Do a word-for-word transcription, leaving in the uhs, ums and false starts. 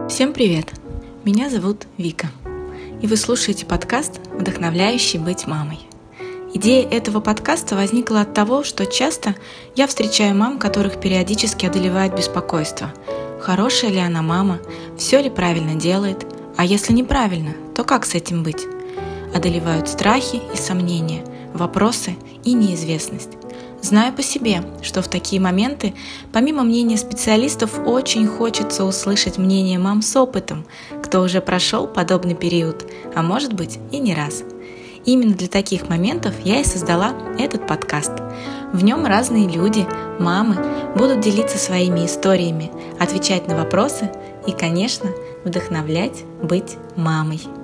Всем привет! Меня зовут Вика, и вы слушаете подкаст «Вдохновляющий быть мамой». Идея этого подкаста возникла от того, что часто я встречаю мам, которых периодически одолевает беспокойство. Хорошая ли она мама, все ли правильно делает, а если неправильно, то как с этим быть? Одолевают страхи и сомнения, вопросы и неизвестность. Знаю по себе, что в такие моменты, помимо мнения специалистов, очень хочется услышать мнение мам с опытом, кто уже прошел подобный период, а может быть и не раз. Именно для таких моментов я и создала этот подкаст. В нем разные люди, мамы, будут делиться своими историями, отвечать на вопросы и, конечно, вдохновлять быть мамой.